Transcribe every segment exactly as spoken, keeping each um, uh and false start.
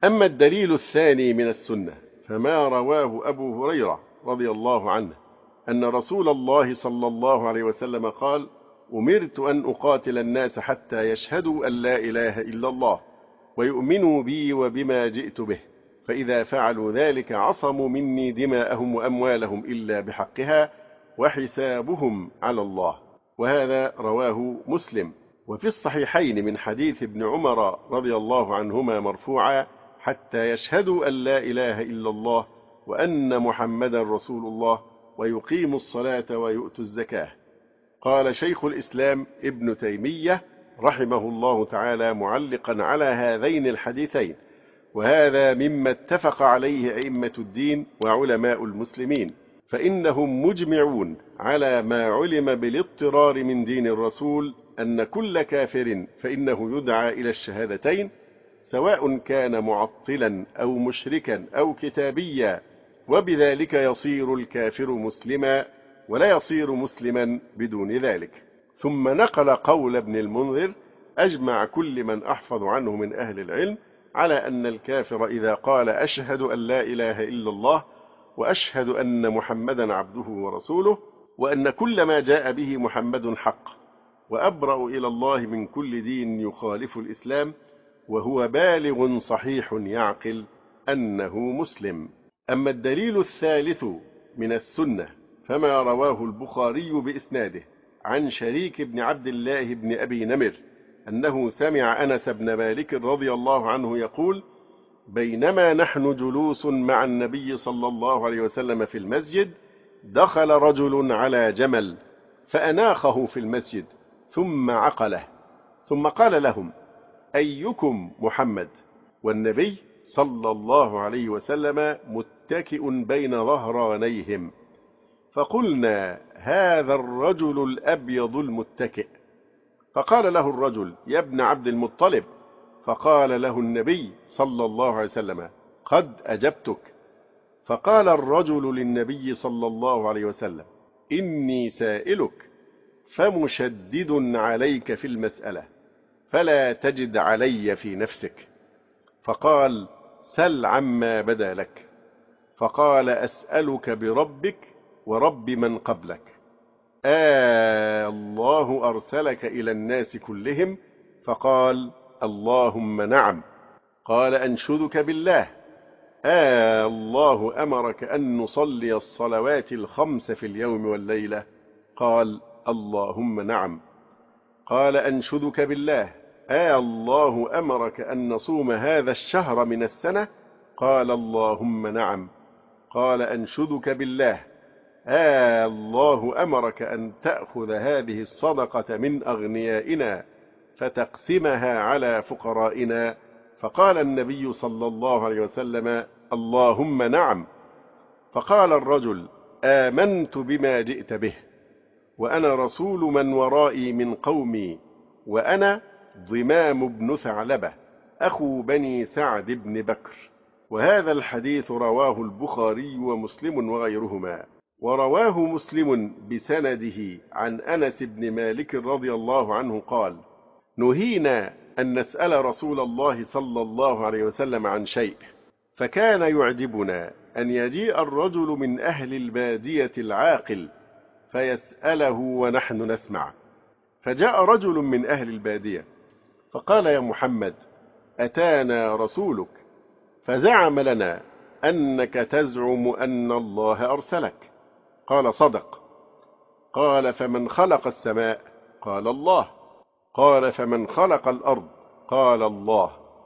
أما الدليل الثاني من السنة فما رواه أبو هريرة رضي الله عنه أن رسول الله صلى الله عليه وسلم قال: أمرت أن أقاتل الناس حتى يشهدوا أن لا إله إلا الله ويؤمنوا بي وبما جئت به، فإذا فعلوا ذلك عصموا مني دماءهم وأموالهم إلا بحقها وحسابهم على الله. وهذا رواه مسلم. وفي الصحيحين من حديث ابن عمر رضي الله عنهما مرفوعا: حتى يشهدوا أن لا إله إلا الله وأن محمدا رسول الله ويقيموا الصلاة ويؤتوا الزكاة. قال شيخ الإسلام ابن تيمية رحمه الله تعالى معلقا على هذين الحديثين: وهذا مما اتفق عليه أئمة الدين وعلماء المسلمين، فإنهم مجمعون على ما علم بالاضطرار من دين الرسول أن كل كافر فإنه يدعى إلى الشهادتين، سواء كان معطلا أو مشركا أو كتابيا، وبذلك يصير الكافر مسلما ولا يصير مسلما بدون ذلك. ثم نقل قول ابن المنذر: أجمع كل من أحفظ عنه من أهل العلم على أن الكافر إذا قال أشهد أن لا إله إلا الله وأشهد أن محمدا عبده ورسوله وأن كل ما جاء به محمد حق، وأبرأ إلى الله من كل دين يخالف الإسلام، وهو بالغ صحيح يعقل، أنه مسلم. أما الدليل الثالث من السنة فما رواه البخاري بإسناده عن شريك بن عبد الله بن أبي نمر أنه سمع أنس بن مالك رضي الله عنه يقول: بينما نحن جلوس مع النبي صلى الله عليه وسلم في المسجد دخل رجل على جمل فأناخه في المسجد ثم عقله، ثم قال لهم: أيكم محمد؟ والنبي صلى الله عليه وسلم متكئ بين ظهرانيهم، فقلنا: هذا الرجل الأبيض المتكئ. فقال له الرجل: يا ابن عبد المطلب. فقال له النبي صلى الله عليه وسلم: قد أجبتك. فقال الرجل للنبي صلى الله عليه وسلم: إني سائلك فمشدد عليك في المسألة فلا تجد علي في نفسك. فقال: سل عما بدا لك. فقال: أسألك بربك ورب من قبلك، آه الله أرسلك إلى الناس كلهم؟ فقال: اللهم نعم. قال: أنشدك بالله، آه الله أمرك أن نصلي الصلوات الخمس في اليوم والليلة؟ قال: اللهم نعم. قال: أنشدك بالله، آه الله أمرك أن نصوم هذا الشهر من السنة؟ قال: اللهم نعم. قال: أنشدك بالله، آه الله أمرك أن تأخذ هذه الصدقة من أغنيائنا فتقسمها على فقرائنا؟ فقال النبي صلى الله عليه وسلم: اللهم نعم. فقال الرجل: آمنت بما جئت به، وأنا رسول من ورائي من قومي، وأنا ضمام بن ثعلبة أخو بني سعد بن بكر. وهذا الحديث رواه البخاري ومسلم وغيرهما. ورواه مسلم بسنده عن أنس بن مالك رضي الله عنه قال: نهينا أن نسأل رسول الله صلى الله عليه وسلم عن شيء، فكان يعجبنا أن يجيء الرجل من أهل البادية العاقل فيسأله ونحن نسمع. فجاء رجل من أهل البادية فقال: يا محمد، أتانا رسولك فزعم لنا أنك تزعم أن الله أرسلك. قال: صدق. قال: فمن خلق السماء؟ قال: الله. قال: فمن خلق الأرض؟ قال: الله.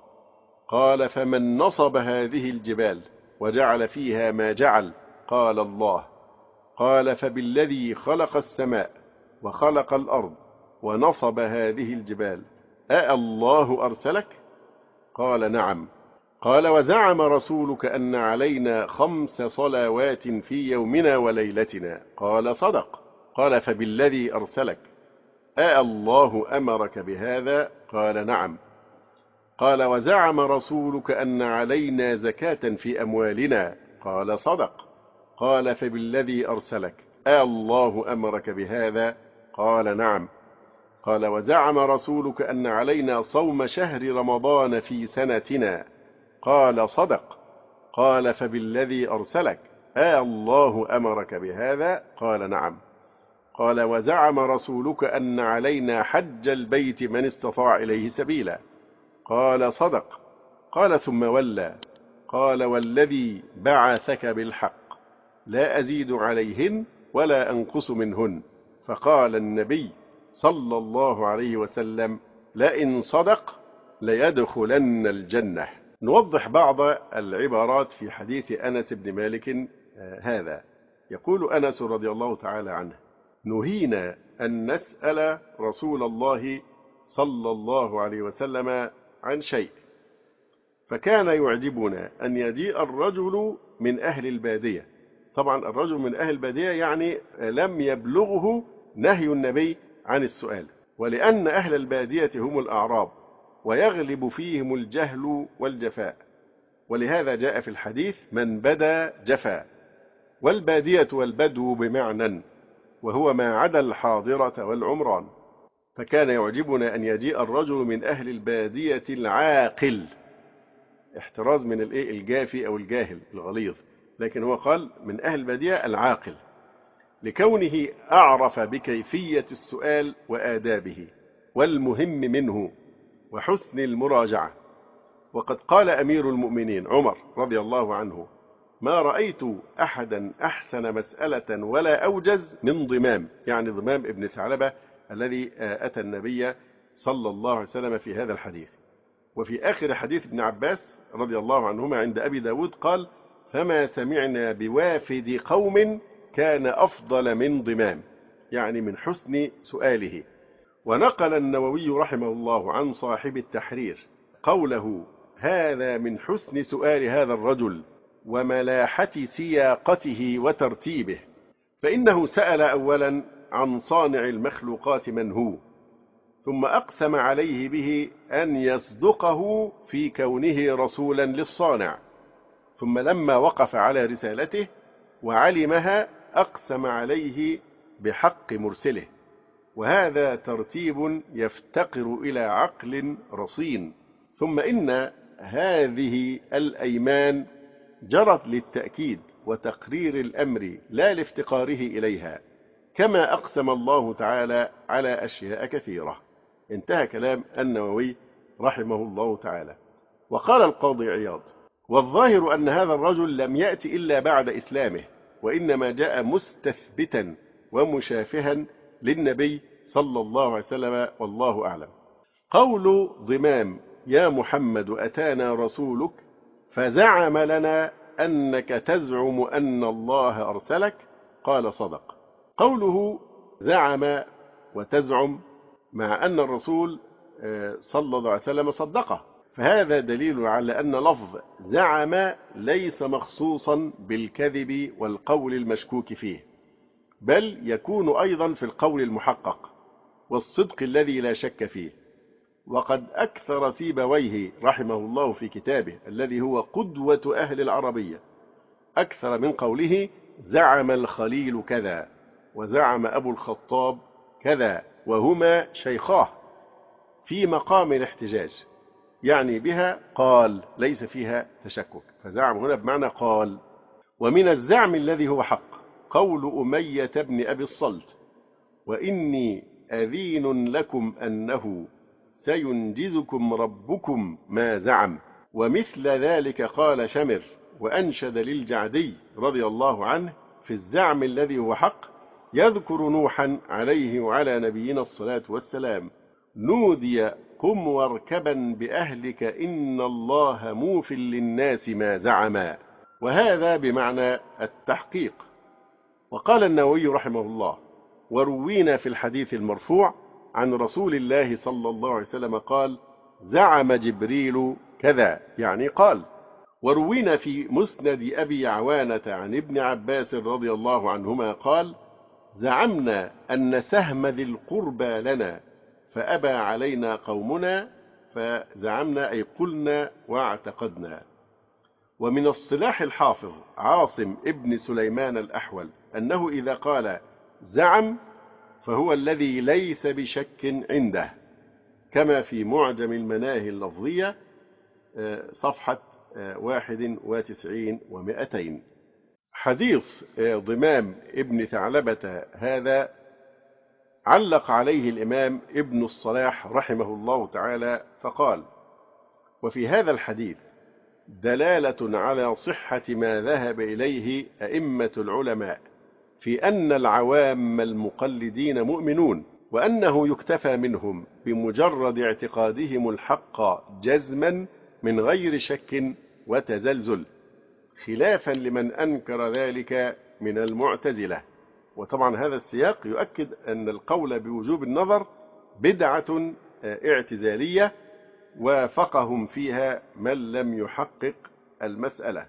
قال: فمن نصب هذه الجبال وجعل فيها ما جعل؟ قال: الله. قال: فبالذي خلق السماء وخلق الأرض ونصب هذه الجبال أأ الله أرسلك؟ قال: نعم. قال: وزعم رسولك أن علينا خمس صلوات في يومنا وليلتنا؟ قال: صدق. قال: فبالذي أرسلك أأ الله أمرك بهذا؟ قال: نعم. قال: وزعم رسولك أن علينا زكاة في أموالنا؟ قال: صدق. قال: فبالذي أرسلك أأ الله أمرك بهذا؟ قال: نعم. قال: وزعم رسولك أن علينا صوم شهر رمضان في سنتنا؟ قال صدق. قال فبالذي أرسلك آه الله أمرك بهذا؟ قال نعم. قال وزعم رسولك أن علينا حج البيت من استطاع إليه سبيلا؟ قال صدق. قال ثم ولى. قال والذي بعثك بالحق لا أزيد عليهن ولا أنقص منهن. فقال النبي صلى الله عليه وسلم لئن صدق ليدخلن الجنة. نوضح بعض العبارات في حديث أنس بن مالك هذا. يقول أنس رضي الله تعالى عنه نهينا أن نسأل رسول الله صلى الله عليه وسلم عن شيء، فكان يعجبنا أن يجيء الرجل من أهل البادية. طبعا الرجل من أهل البادية يعني لم يبلغه نهي النبي عن السؤال، ولأن أهل البادية هم الأعراب ويغلب فيهم الجهل والجفاء، ولهذا جاء في الحديث من بدا جفا. والبادية والبدو بمعنى، وهو ما عدا الحاضرة والعمران. فكان يعجبنا أن يجيء الرجل من أهل البادية العاقل، احتراز من الجافي أو الجاهل الغليظ، لكن هو قال من أهل البادية العاقل لكونه أعرف بكيفية السؤال وآدابه والمهم منه وحسن المراجعة. وقد قال أمير المؤمنين عمر رضي الله عنه ما رأيت أحدا أحسن مسألة ولا أوجز من ضمام، يعني ضمام ابن ثعلبة الذي أتى النبي صلى الله عليه وسلم في هذا الحديث. وفي آخر حديث ابن عباس رضي الله عنهما عند أبي داود قال فما سمعنا بوافد قوم كان أفضل من ضمام، يعني من حسن سؤاله. ونقل النووي رحمه الله عن صاحب التحرير قوله هذا من حسن سؤال هذا الرجل وملاحة سياقته وترتيبه، فإنه سأل أولا عن صانع المخلوقات من هو، ثم أقسم عليه به أن يصدقه في كونه رسولا للصانع، ثم لما وقف على رسالته وعلمها أقسم عليه بحق مرسله. وهذا ترتيب يفتقر إلى عقل رصين. ثم إن هذه الأيمان جرت للتأكيد وتقرير الأمر لا لافتقاره إليها، كما أقسم الله تعالى على أشياء كثيرة. انتهى كلام النووي رحمه الله تعالى. وقال القاضي عياض والظاهر أن هذا الرجل لم يأتي إلا بعد إسلامه، وإنما جاء مستثبتا ومشافها للنبي صلى الله عليه وسلم، والله أعلم. قول ضمام يا محمد أتانا رسولك فزعم لنا أنك تزعم أن الله أرسلك؟ قال صدق. قوله زعم وتزعم مع أن الرسول صلى الله عليه وسلم صدقه، فهذا دليل على أن لفظ زعم ليس مخصوصا بالكذب والقول المشكوك فيه، بل يكون أيضا في القول المحقق والصدق الذي لا شك فيه. وقد أكثر سيبويه رحمه الله في كتابه الذي هو قدوة أهل العربية أكثر من قوله زعم الخليل كذا وزعم أبو الخطاب كذا وهما شيخاه في مقام الاحتجاج، يعني بها قال ليس فيها تشكك، فزعم هنا بمعنى قال. ومن الزعم الذي هو حق قول أمية بن أبي الصلت وإني أذين لكم أنه سينجزكم ربكم ما زعم. ومثل ذلك قال شمر وأنشد للجعدي رضي الله عنه في الزعم الذي هو حق، يذكر نوحا عليه وعلى نبينا الصلاة والسلام نودي قم واركبا بأهلك إن الله موف للناس ما زعما، وهذا بمعنى التحقيق. وقال النووي رحمه الله وروينا في الحديث المرفوع عن رسول الله صلى الله عليه وسلم قال زعم جبريل كذا، يعني قال. وروينا في مسند أبي عوانة عن ابن عباس رضي الله عنهما قال زعمنا أن سهم ذي القربى لنا فأبى علينا قومنا فزعمنا أي قلنا واعتقدنا. ومن الصلاح الحافظ عاصم ابن سليمان الأحول أنه إذا قال زعم فهو الذي ليس بشك عنده، كما في معجم المناهي اللفظية صفحة واحد وتسعين ومائتين. حديث ضمام ابن ثعلبة هذا علق عليه الإمام ابن الصلاح رحمه الله تعالى فقال: وفي هذا الحديث دلالة على صحة ما ذهب إليه أئمة العلماء في أن العوام المقلدين مؤمنون، وأنه يكتفى منهم بمجرد اعتقادهم الحق جزما من غير شك وتزلزل، خلافا لمن أنكر ذلك من المعتزلة. وطبعا هذا السياق يؤكد أن القول بوجوب النظر بدعة اعتزالية وافقهم فيها من لم يحقق المسألة.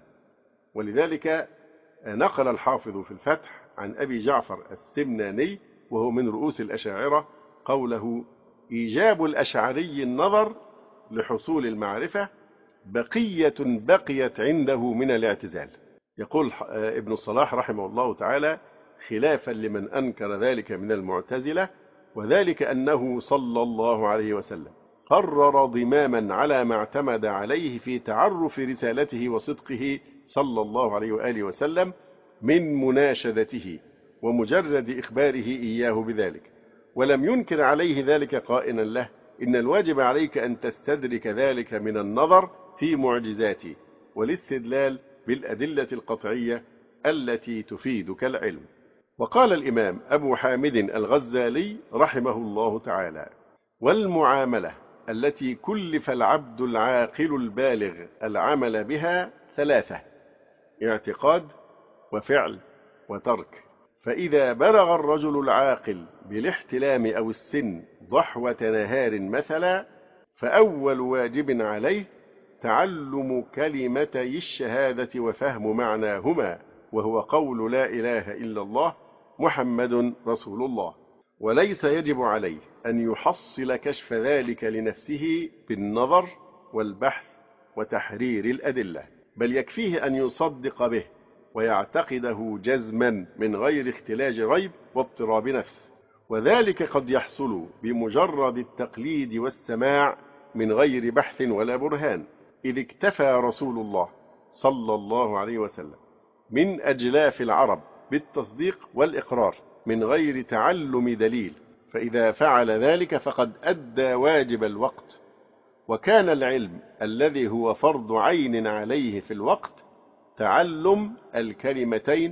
ولذلك نقل الحافظ في الفتح عن أبي جعفر السمناني وهو من رؤوس الأشاعرة قوله: إيجاب الأشعري النظر لحصول المعرفة بقية بقيت عنده من الاعتزال. يقول ابن الصلاح رحمه الله تعالى: خلافا لمن أنكر ذلك من المعتزلة، وذلك أنه صلى الله عليه وسلم قرر ضماما على ما اعتمد عليه في تعرف رسالته وصدقه صلى الله عليه وآله وسلم من مناشدته ومجرد إخباره إياه بذلك، ولم ينكر عليه ذلك قائلا له: إن الواجب عليك أن تستدرك ذلك من النظر في معجزاته والاستدلال بالأدلة القطعية التي تفيدك العلم. وقال الإمام أبو حامد الغزالي رحمه الله تعالى: والمعاملة التي كلف العبد العاقل البالغ العمل بها ثلاثة: اعتقاد وفعل وترك. فإذا بلغ الرجل العاقل بالاحتلام أو السن ضحوة نهار مثلا، فأول واجب عليه تعلم كلمتي الشهادة وفهم معناهما، وهو قول لا إله إلا الله محمد رسول الله. وليس يجب عليه أن يحصل كشف ذلك لنفسه بالنظر والبحث وتحرير الأدلة، بل يكفيه أن يصدق به ويعتقده جزما من غير اختلاج ريب واضطراب نفس، وذلك قد يحصل بمجرد التقليد والسماع من غير بحث ولا برهان، إذ اكتفى رسول الله صلى الله عليه وسلم من أجلاف العرب بالتصديق والإقرار من غير تعلم دليل، فإذا فعل ذلك فقد أدى واجب الوقت. وكان العلم الذي هو فرض عين عليه في الوقت تعلم الكلمتين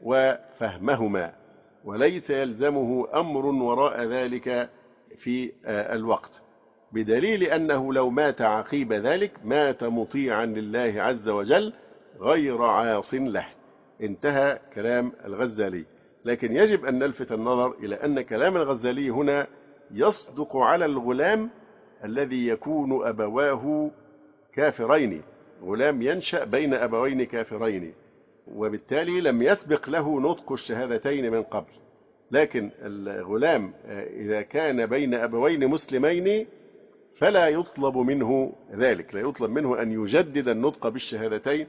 وفهمهما، وليس يلزمه أمر وراء ذلك في الوقت، بدليل أنه لو مات عقيب ذلك مات مطيعا لله عز وجل غير عاص له. انتهى كلام الغزالي. لكن يجب أن نلفت النظر إلى أن كلام الغزالي هنا يصدق على الغلام الذي يكون أبواه كافرين، غلام ينشأ بين أبوين كافرين، وبالتالي لم يسبق له نطق الشهادتين من قبل. لكن الغلام إذا كان بين أبوين مسلمين فلا يطلب منه ذلك، لا يطلب منه أن يجدد النطق بالشهادتين،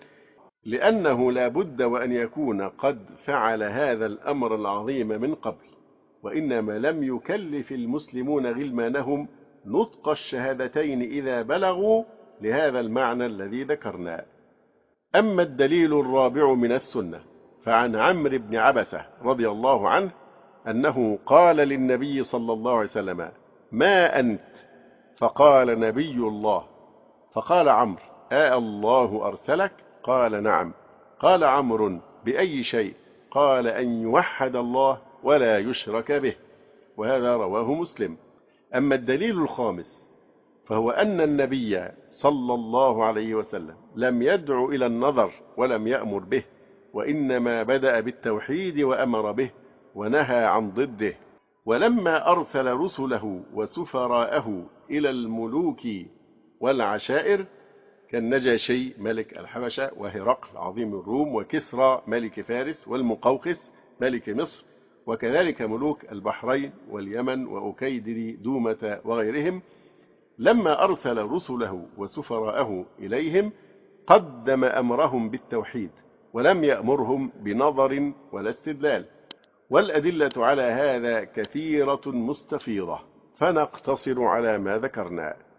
لأنه لا بد وأن يكون قد فعل هذا الأمر العظيم من قبل، وإنما لم يكلف المسلمون غلمانهم نطق الشهادتين إذا بلغوا لهذا المعنى الذي ذكرناه. أما الدليل الرابع من السنة فعن عمرو بن عبسة رضي الله عنه أنه قال للنبي صلى الله عليه وسلم: ما أنت؟ فقال: نبي الله. فقال عمرو: آه الله أرسلك؟ قال: نعم. قال عمرو: بأي شيء؟ قال: أن يوحد الله ولا يشرك به. وهذا رواه مسلم. أما الدليل الخامس فهو أن النبي صلى الله عليه وسلم لم يدع إلى النظر ولم يأمر به، وإنما بدأ بالتوحيد وأمر به ونهى عن ضده. ولما أرسل رسله وسفراءه إلى الملوك والعشائر كالنجاشي ملك الحبشة وهرقل عظيم الروم وكسرى ملك فارس والمقوقس ملك مصر، وكذلك ملوك البحرين واليمن وأكيدر دومة وغيرهم، لما أرسل رسله وسفراءه إليهم قدم أمرهم بالتوحيد ولم يأمرهم بنظر ولا استدلال. والأدلة على هذا كثيرة مستفيضة، فنقتصر على ما ذكرنا.